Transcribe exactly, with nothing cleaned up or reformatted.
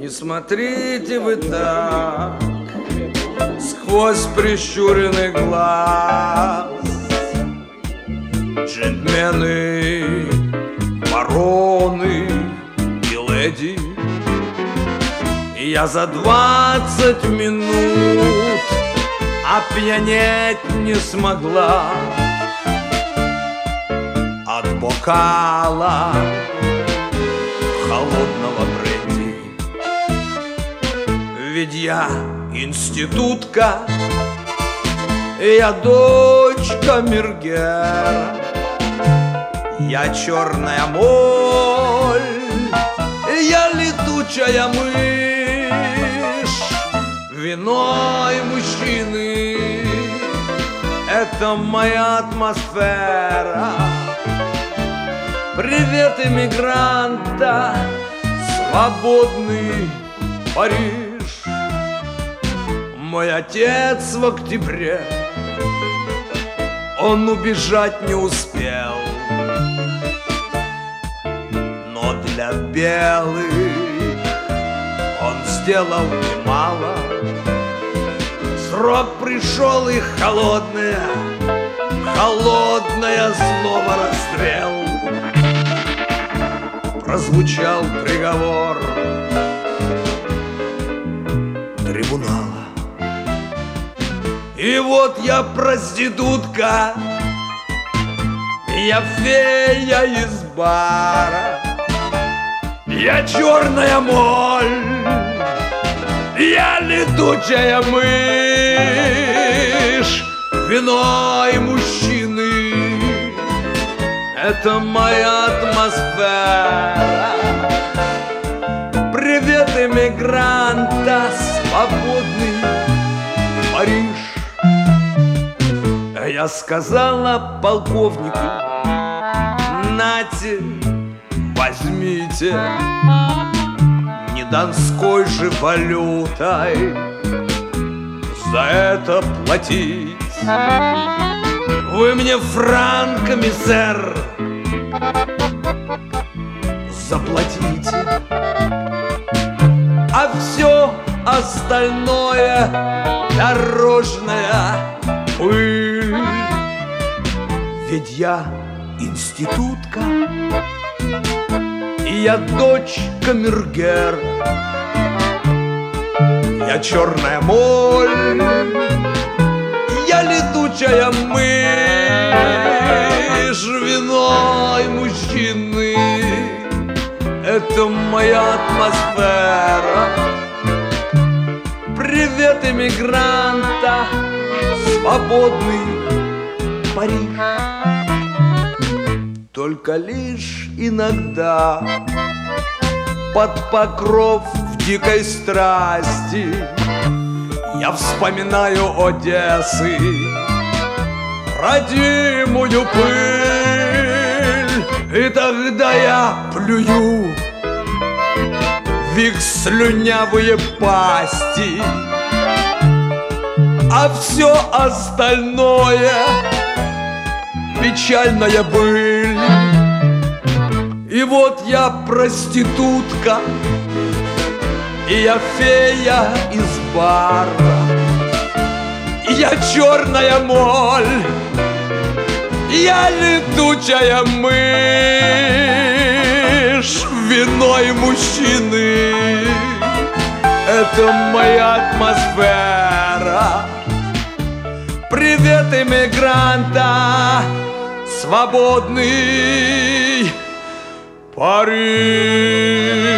Не смотрите вы так сквозь прищуренный глаз. Джентльмены, бароны и леди, я за двадцать минут опьянеть не смогла от бокала холодного бренди. Ведь я институтка, я дочка Мергера, я черная моль, я летучая мышь. Вино и мужчины — это моя атмосфера. Привет, иммигранта, свободный Париж. Мой отец в октябре, он убежать не успел, но для белых он сделал немало. Срок пришел, и холодное, холодное слово расстрел. Прозвучал приговор трибунала. И вот я проститутка, я фея из бара, я черная моль, я летучая мышь. Вино и мужчины — это моя атмосфера. Привет, иммигранта, свободный Париж. Я сказала полковнику: нате, возьмите, не донской же валютой за это платить. Вы мне франками, сэр, заплатите, а все остальное дорожная пыль. Ведь я институтка, и я дочка Мергера, я черная моль, я летучая мышь. Вино и мужчины — это моя атмосфера. Привет, иммигранта, свободный Париж. Только лишь иногда под покров в дикой страсти я вспоминаю Одессы, родимую пыль. И тогда я плюю в их слюнявые пасти, а все остальное — печальная быль. И вот я проститутка, и я фея из бара, я черная моль, я летучая мышь. Вино и мужчины — это моя атмосфера. Привет, иммигранта, свободный Париж.